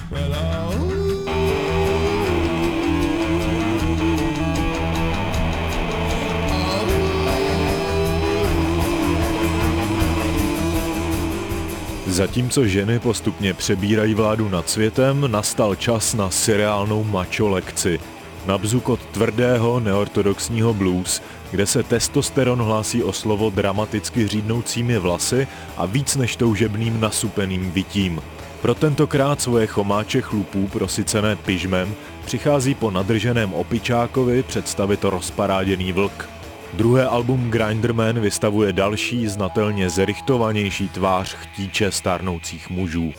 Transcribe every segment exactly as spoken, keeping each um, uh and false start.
Zatímco ženy postupně přebírají vládu nad světem, nastal čas na seriálnou macho lekci. Na bzukot tvrdého neortodoxního blues, kde se testosteron hlásí o slovo dramaticky řídnoucími vlasy a víc než toužebným nasupeným vytím. Pro tentokrát svoje chomáče chlupů prosycené pyžmem přichází po nadrženém opičákovi představit rozparáděný vlk. Druhé album Grinderman vystavuje další, znatelně zerichtovanější tvář chtíče stárnoucích mužů.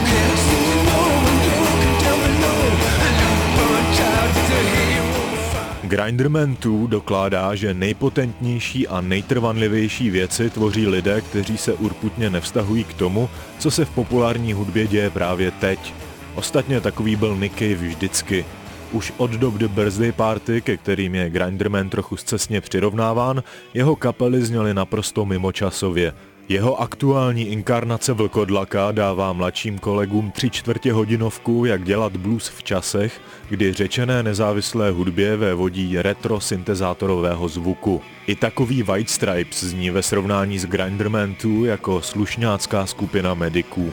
Grinderman dva dokládá, že nejpotentnější a nejtrvanlivější věci tvoří lidé, kteří se urputně nevztahují k tomu, co se v populární hudbě děje právě teď. Ostatně takový byl Nick Cave vždycky. Už od dob The Birthday Party, ke kterým je Grinderman trochu scesně přirovnáván, jeho kapely zněly naprosto mimočasově. Jeho aktuální inkarnace vlkodlaka dává mladším kolegům tři čtvrtě hodinovku, jak dělat blues v časech, kdy řečené nezávislé hudbě vévodí retro syntezátorového zvuku. I takový White Stripes zní ve srovnání s Grinderman dva jako slušňácká skupina mediků.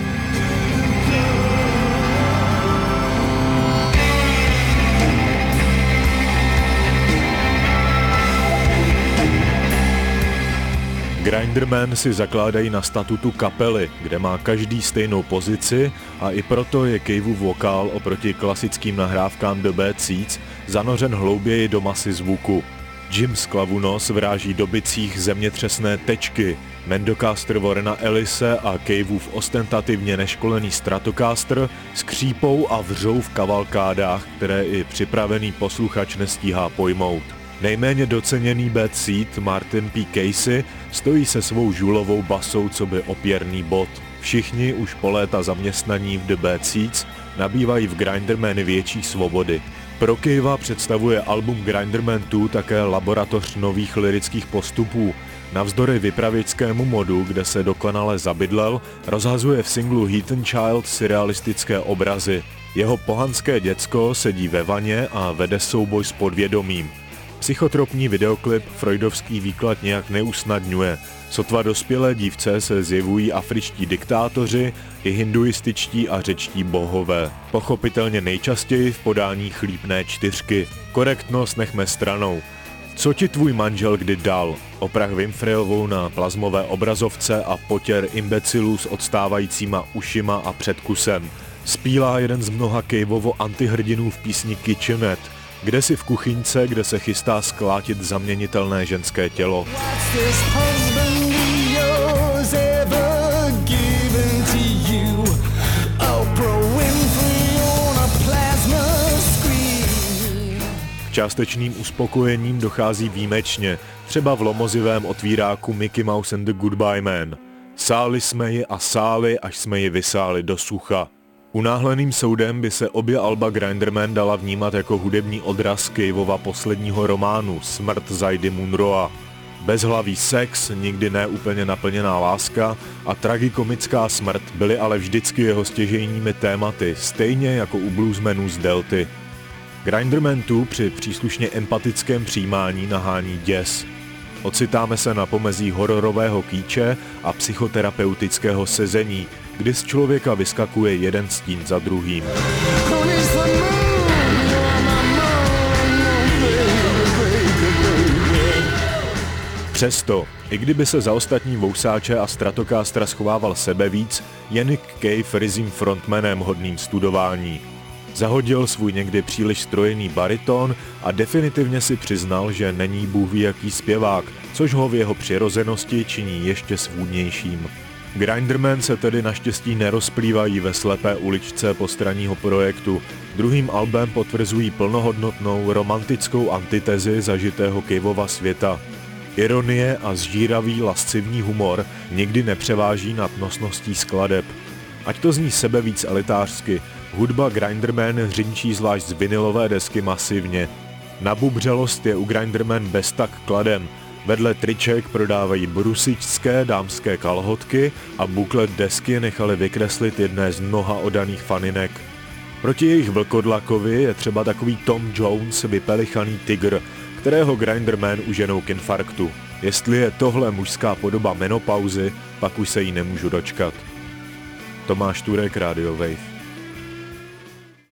Grinderman si zakládají na statutu kapely, kde má každý stejnou pozici a i proto je Caveův vokál oproti klasickým nahrávkám The Bad Seeds zanořen hlouběji do masy zvuku. Jim Sclavunos vráží do bicích zemětřesné tečky, Mendocaster Warrena Ellise a Caveův ostentativně neškolený Stratocaster skřípou a vřou v kavalkádách, které i připravený posluchač nestíhá pojmout. Nejméně doceněný Bad Seed Martin P. Casey stojí se svou žulovou basou coby opěrný bod. Všichni už po léta zaměstnaní v The Bad Seeds nabývají v Grindermany větší svobody. Pro Cavea představuje album Grinderman dva také laboratoř nových lyrických postupů. Navzdory vypravěčskému modu, kde se dokonale zabydlel, rozhazuje v singlu Heathen Child surrealistické obrazy. Jeho pohanské děcko sedí ve vaně a vede souboj s podvědomím. Psychotropní videoklip freudovský výklad nějak neusnadňuje. Sotva dospělé dívce se zjevují afričtí diktátoři i hinduističtí a řečtí bohové. Pochopitelně nejčastěji v podání chlípné čtyřky. Korektnost nechme stranou. Co ti tvůj manžel kdy dal? Oprah Winfreyovou na plazmové obrazovce a potěr imbecilů s odstávajícíma ušima a předkusem. Spílá jeden z mnoha Caveovo antihrdinů v písni Kitchenette, kde si v kuchyňce, kde se chystá sklátit zaměnitelné ženské tělo. K částečným uspokojením dochází výjimečně, třeba v lomozivém otvíráku Mickey Mouse and the Goodbye Man. Sáli jsme ji a sáli, až jsme ji vysáli do sucha. Unáhleným soudem by se obě alba Grinderman dala vnímat jako hudební odraz Caveova posledního románu Smrt Zajdy Munroa. Bezhlavý sex, nikdy ne úplně naplněná láska a tragikomická smrt byly ale vždycky jeho stěžejními tématy, stejně jako u bluesmenů z Delty. Grinderman dva při příslušně empatickém přijímání nahání děs. Ocitáme se na pomezí hororového kýče a psychoterapeutického sezení, kdy z člověka vyskakuje jeden stín za druhým. Přesto, i kdyby se za ostatní vousáče a Stratocastera schovával sebevíc, je Nick Cave ryzím frontmanem hodným studování. Zahodil svůj někdy příliš strojený bariton a definitivně si přiznal, že není bůhví jaký zpěvák, což ho v jeho přirozenosti činí ještě svůdnějším. Grinderman se tedy naštěstí nerozplývají ve slepé uličce postranního projektu. Druhým albem potvrzují plnohodnotnou romantickou antitezi zažitého Caveova světa. Ironie a zžíravý lascivní humor nikdy nepřeváží nad nosností skladeb. Ať to zní sebevíc elitářsky, hudba Grinderman hřinčí zvlášť z vinylové desky masivně. Na bubřelost je u Grinderman bez tak kladem, Vedle triček prodávají brusičské dámské kalhotky a buklet desky nechali vykreslit jedné z mnoha oddaných faninek. Proti jejich vlkodlakovi je třeba takový Tom Jones, vypelichaný tygr, kterého Grinderman uženou k infarktu. Jestli je tohle mužská podoba menopauzy, pak už se jí nemůžu dočkat. Tomáš Turek, Radio Wave.